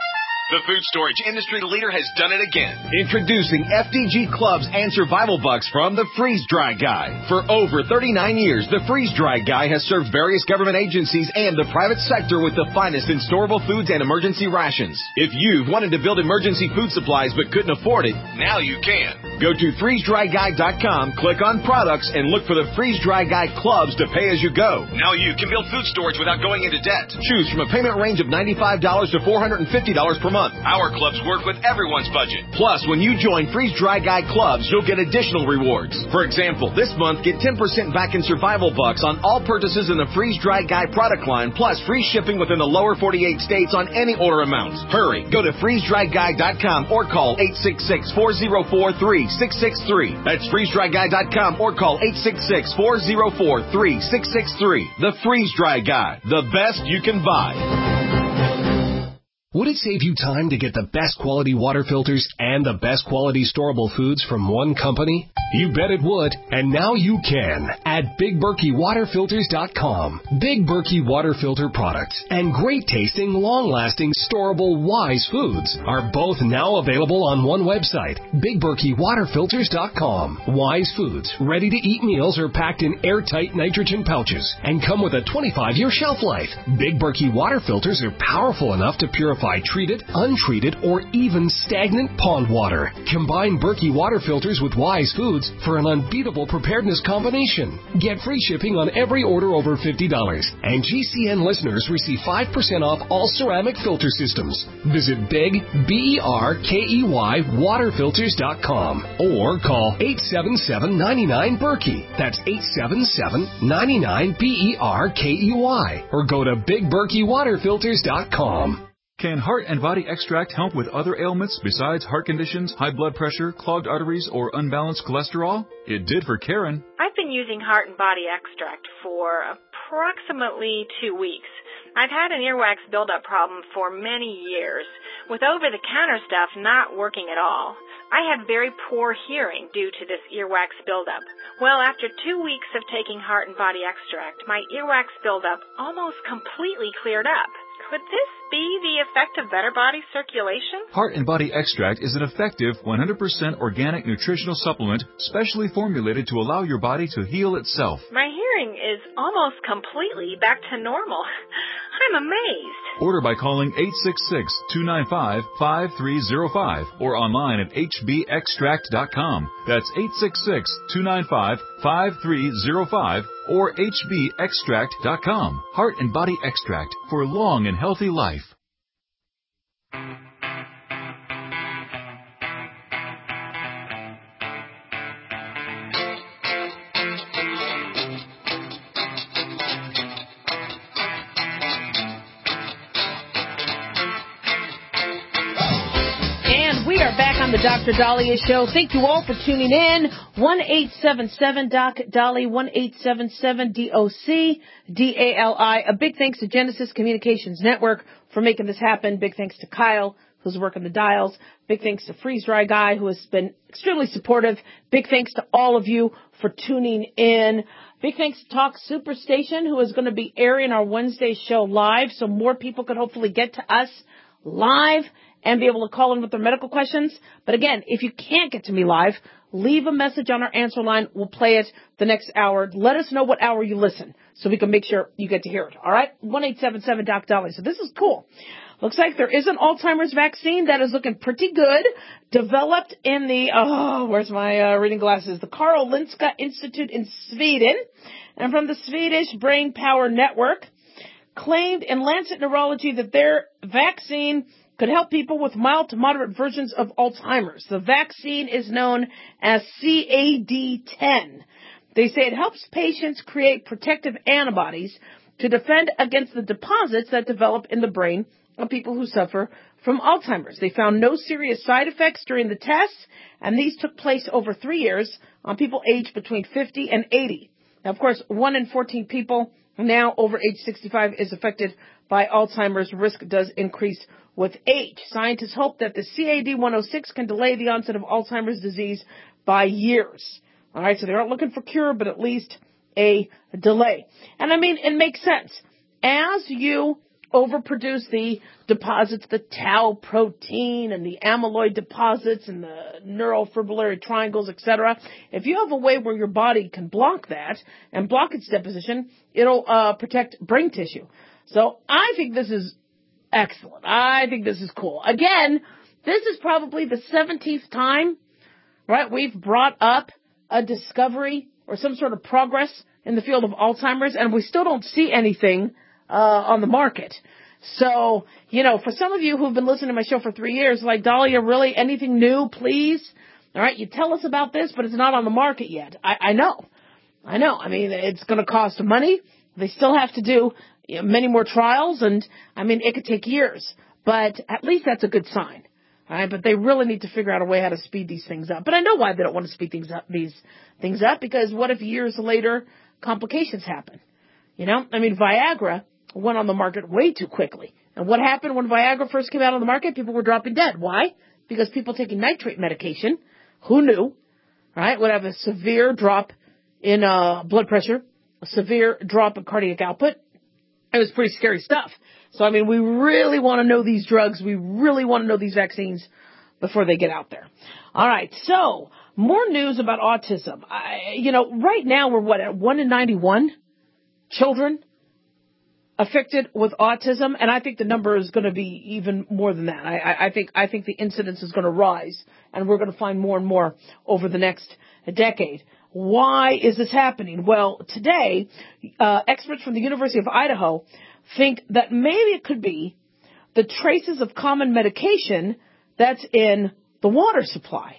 The food storage industry leader has done it again. Introducing F D G Clubs and Survival Bucks from the Freeze Dry Guy. For over thirty-nine years, the Freeze Dry Guy has served various government agencies and the private sector with the finest in storable foods and emergency rations. If you've wanted to build emergency food supplies but couldn't afford it, now you can. Go to freeze dry guy dot com, click on products, and look for the Freeze Dry Guy Clubs to pay as you go. Now you can build food storage without going into debt. Choose from a payment range of ninety-five dollars to four hundred fifty dollars per month. Our clubs work with everyone's budget. Plus, when you join Freeze Dry Guy Clubs, you'll get additional rewards. For example, this month, get ten percent back in Survival Bucks on all purchases in the Freeze Dry Guy product line, plus free shipping within the lower forty-eight states on any order amounts. Hurry, go to freeze dry guy dot com or call eight six six, four zero four, three six six three. That's freeze dry guy dot com or call eight six six, four zero four, three six six three. The Freeze Dry Guy, the best you can buy. Would it save you time to get the best quality water filters and the best quality storable foods from one company? You bet it would, and now you can at Big Berkey Water Filters dot com. Big Berkey Water Filter products and great tasting, long-lasting, storable Wise foods are both now available on one website, Big Berkey Water Filters dot com. Wise foods, ready-to-eat meals are packed in airtight nitrogen pouches and come with a twenty-five year shelf life. Big Berkey Water Filters are powerful enough to purify treated, untreated, or even stagnant pond water. Combine Berkey Water Filters with Wise Foods for an unbeatable preparedness combination. Get free shipping on every order over fifty dollars. And G C N listeners receive five percent off all ceramic filter systems. Visit Big, B E R K E Y, Water Filters dot com or call eight seven seven, nine nine, Berkey. That's eight seven seven, nine nine, B E R K E Y. Or go to Big Berkey Water Filters dot com. Can Heart and Body Extract help with other ailments besides heart conditions, high blood pressure, clogged arteries, or unbalanced cholesterol? It did for Karen. I've been using Heart and Body Extract for approximately two weeks. I've had an earwax buildup problem for many years, with over-the-counter stuff not working at all. I had very poor hearing due to this earwax buildup. Well, after two weeks of taking Heart and Body Extract, my earwax buildup almost completely cleared up. Could this be the effect of better body circulation? Heart and Body Extract is an effective one hundred percent organic nutritional supplement specially formulated to allow your body to heal itself. My hearing is almost completely back to normal. I'm amazed. Order by calling eight six six, two nine five, five three zero five or online at H B extract dot com. That's eight six six, two nine five, five three zero five or H B extract dot com. Heart and Body Extract for a long and healthy life. On the Doctor Dahlia Show. Thank you all for tuning in. one eight seven seven D O C Dali, one eight seven seven D O C D A L I. A big thanks to Genesis Communications Network for making this happen. Big thanks to Kyle, who's working the dials. Big thanks to Freeze Dry Guy, who has been extremely supportive. Big thanks to all of you for tuning in. Big thanks to Talk Superstation, who is going to be airing our Wednesday show live, so more people could hopefully get to us live and be able to call in with their medical questions. But again, if you can't get to me live, leave a message on our answer line. We'll play it the next hour. Let us know what hour you listen so we can make sure you get to hear it. All right? one eight seven seven D O C Dali. So this is cool. Looks like there is an Alzheimer's vaccine that is looking pretty good. Developed in the, oh, where's my uh, reading glasses? The Karolinska Institute in Sweden. And from the Swedish Brain Power Network, claimed in Lancet Neurology that their vaccine could help people with mild to moderate versions of Alzheimer's. The vaccine is known as C A D ten. They say it helps patients create protective antibodies to defend against the deposits that develop in the brain of people who suffer from Alzheimer's. They found no serious side effects during the tests, and these took place over three years on people aged between fifty and eighty. Now, of course, one in fourteen people now over age sixty-five is affected by Alzheimer's. Risk does increase with age. Scientists hope that the C A D one oh six can delay the onset of Alzheimer's disease by years. All right, so they aren't looking for cure, but at least a delay. And I mean, it makes sense. As you overproduce the deposits, the tau protein and the amyloid deposits and the neurofibrillary triangles, et cetera. If you have a way where your body can block that and block its deposition, it'll uh, protect brain tissue. So I think this is excellent. I think this is cool. Again, this is probably the seventeenth time, right, we've brought up a discovery or some sort of progress in the field of Alzheimer's, and we still don't see anything uh, on the market. So, you know, for some of you who've been listening to my show for three years, like, Dahlia, really, anything new, please? All right, you tell us about this, but it's not on the market yet. I, I know. I know. I mean, it's going to cost money. They still have to do you know, many more trials, and, I mean, it could take years. But at least that's a good sign. All right, but they really need to figure out a way how to speed these things up. But I know why they don't want to speed things up, these things up, because what if years later complications happen? You know, I mean, Viagra went on the market way too quickly. And what happened when Viagra first came out on the market? People were dropping dead. Why? Because people taking nitrate medication, who knew, right, would have a severe drop in uh, blood pressure, a severe drop in cardiac output. It was pretty scary stuff. So, I mean, we really want to know these drugs. We really want to know these vaccines before they get out there. All right. So, more news about autism. I, you know, right now we're what, at one in ninety-one children affected with autism, and I think the number is going to be even more than that. I, I, I think I think the incidence is going to rise, and we're going to find more and more over the next decade. Why is this happening? Well, today, uh, experts from the University of Idaho think that maybe it could be the traces of common medication that's in the water supply.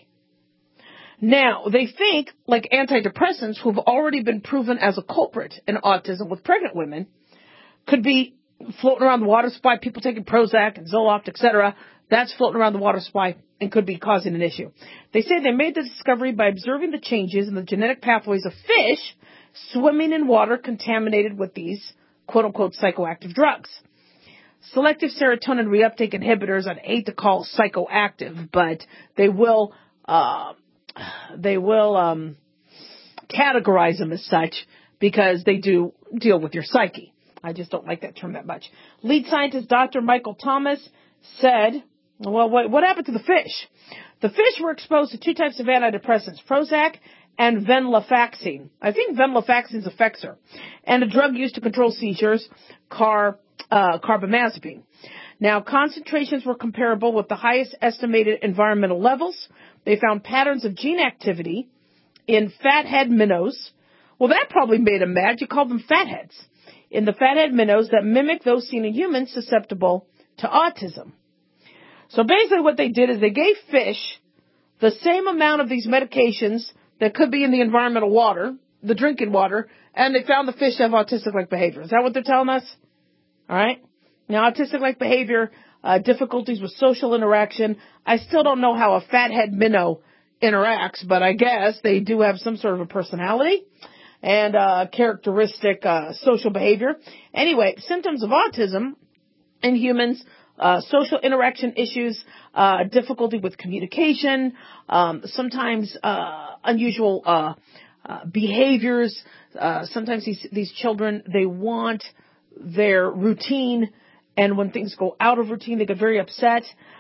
Now, they think, like antidepressants, who have already been proven as a culprit in autism with pregnant women, could be floating around the water supply, people taking Prozac and Zoloft, et cetera. That's floating around the water supply and could be causing an issue. They say they made the discovery by observing the changes in the genetic pathways of fish swimming in water contaminated with these quote-unquote psychoactive drugs. Selective serotonin reuptake inhibitors, I'd hate to call psychoactive, but they will, uh, they will, um, categorize them as such because they do deal with your psyche. I just don't like that term that much. Lead scientist Doctor Michael Thomas said, well, what, what happened to the fish? The fish were exposed to two types of antidepressants, Prozac and venlafaxine. I think venlafaxine is Effexor, and a drug used to control seizures, car, uh, carbamazepine. Now, concentrations were comparable with the highest estimated environmental levels. They found patterns of gene activity in fathead minnows. Well, that probably made them mad. You called them fatheads. In the fathead minnows that mimic those seen in humans susceptible to autism. So basically what they did is they gave fish the same amount of these medications that could be in the environmental water, the drinking water, and they found the fish have autistic-like behavior. Is that what they're telling us? All right. Now, autistic-like behavior, uh, difficulties with social interaction. I still don't know how a fathead minnow interacts, but I guess they do have some sort of a personality and uh, characteristic uh, social behavior. Anyway, symptoms of autism in humans, uh, social interaction issues, uh, difficulty with communication, um, sometimes uh, unusual uh, uh, behaviors. Uh, sometimes these, these children, they want their routine, and when things go out of routine, they get very upset.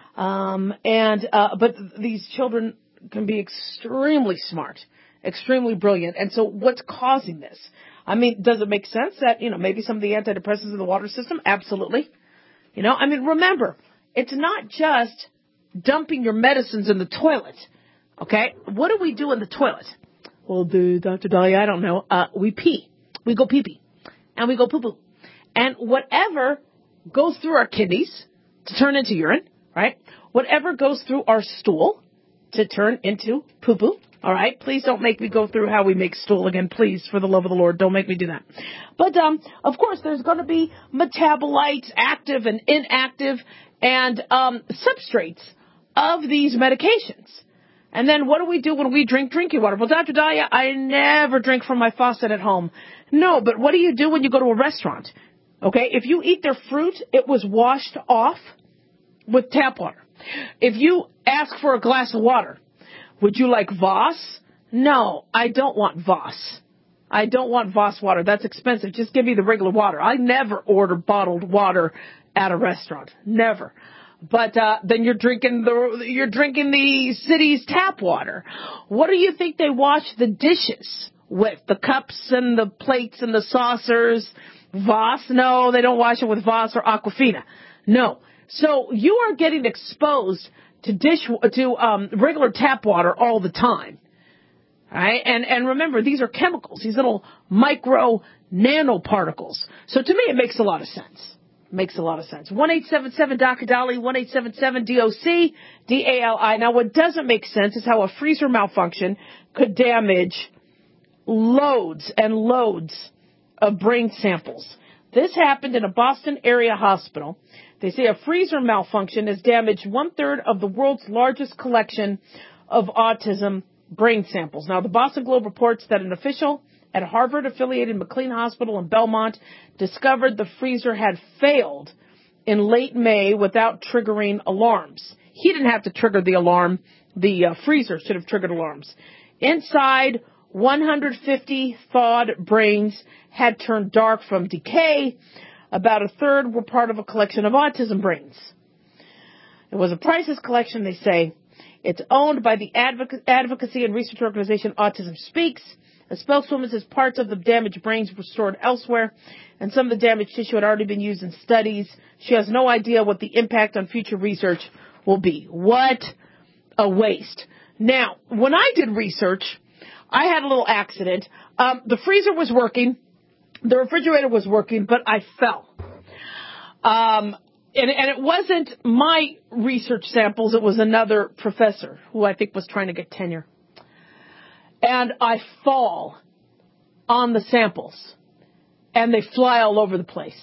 Um, and uh, but these children can be extremely smart, extremely brilliant. And so what's causing this? I mean, does it make sense that, you know, maybe some of the antidepressants in the water system? Absolutely. You know, I mean, remember, it's not just dumping your medicines in the toilet. Okay? What do we do in the toilet? Well, the, Doctor Dahlia, I don't know. Uh, we pee. We go pee-pee. And we go poo-poo. And whatever goes through our kidneys to turn into urine, right? Whatever goes through our stool to turn into poo-poo. All right, please don't make me go through how we make stool again. Please, for the love of the Lord, don't make me do that. But, um, of course, there's going to be metabolites, active and inactive, and um, substrates of these medications. And then what do we do when we drink drinking water? Well, Doctor Dahlia, I never drink from my faucet at home. No, but what do you do when you go to a restaurant? Okay, if you eat their fruit, it was washed off with tap water. If you ask for a glass of water, would you like Voss? No, I don't want Voss. I don't want Voss water. That's expensive. Just give me the regular water. I never order bottled water at a restaurant. Never. But uh, then you're drinking the you're drinking the city's tap water. What do you think they wash the dishes with? The cups and the plates and the saucers? Voss? No, they don't wash it with Voss or Aquafina. No. So you are getting exposed to dish to um, regular tap water all the time. All right? And and remember, these are chemicals, these little micro nanoparticles. So to me, it makes a lot of sense. Makes a lot of sense. one eight seven seven D O C A D A L I, one eight seven seven D O C D A L I. Now, what doesn't make sense is how a freezer malfunction could damage loads and loads of brain samples. This happened in a Boston area hospital. They say a freezer malfunction has damaged one-third of the world's largest collection of autism brain samples. Now, the Boston Globe reports that an official at Harvard-affiliated McLean Hospital in Belmont discovered the freezer had failed in late May without triggering alarms. He didn't have to trigger the alarm. The uh, freezer should have triggered alarms. Inside, one hundred fifty thawed brains had turned dark from decay. About a third were part of a collection of autism brains. It was a priceless collection, they say. It's owned by the advoc- advocacy and research organization Autism Speaks. A spokeswoman says parts of the damaged brains were stored elsewhere, and some of the damaged tissue had already been used in studies. She has no idea what the impact on future research will be. What a waste. Now, when I did research, I had a little accident. Um, the freezer was working. The refrigerator was working, but I fell. Um, and, and it wasn't my research samples. It was another professor who I think was trying to get tenure. And I fall on the samples, and they fly all over the place.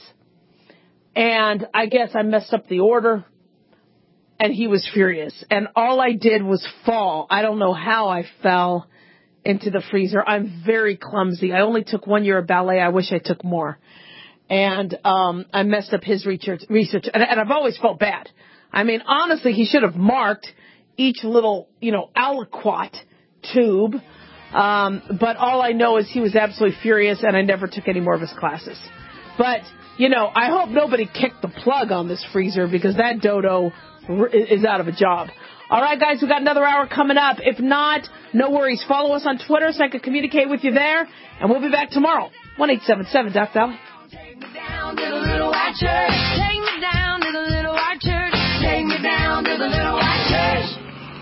And I guess I messed up the order, and he was furious. And all I did was fall. I don't know how I fell into the freezer. I'm very clumsy. I only took one year of ballet. I wish I took more. And um, I messed up his research, research and, and I've always felt bad. I mean, honestly, he should have marked each little, you know, aliquot tube. Um, but all I know is he was absolutely furious, and I never took any more of his classes. But, you know, I hope nobody kicked the plug on this freezer, because that dodo is out of a job. All right, guys, we've got another hour coming up. If not, no worries. Follow us on Twitter so I can communicate with you there, and we'll be back tomorrow. one eight seven seven D O C A D A L I. Take me down to the little white church. Take me down to the little white church. Take me down to the little white church.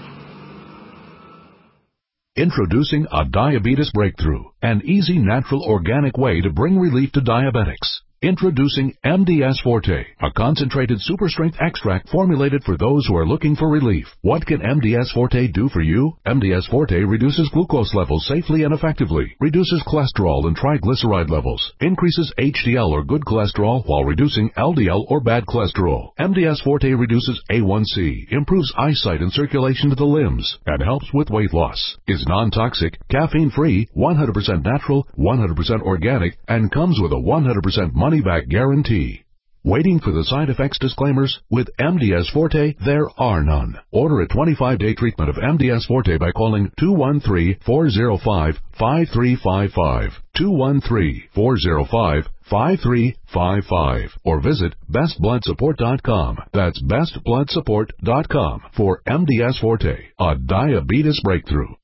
Introducing a diabetes breakthrough, an easy, natural, organic way to bring relief to diabetics. Introducing M D S Forte, a concentrated super-strength extract formulated for those who are looking for relief. What can M D S Forte do for you? M D S Forte reduces glucose levels safely and effectively, reduces cholesterol and triglyceride levels, increases H D L or good cholesterol while reducing L D L or bad cholesterol. M D S Forte reduces A one C, improves eyesight and circulation to the limbs, and helps with weight loss. Is non-toxic, caffeine-free, one hundred percent natural, one hundred percent organic, and comes with a one hundred percent money money-back guarantee. Waiting for the side effects disclaimers? With M D S Forte, there are none. Order a twenty-five day treatment of M D S Forte by calling two one three, four zero five, five three five five, two one three, four zero five, five three five five, or visit best blood support dot com. That's best blood support dot com for M D S Forte, a diabetes breakthrough.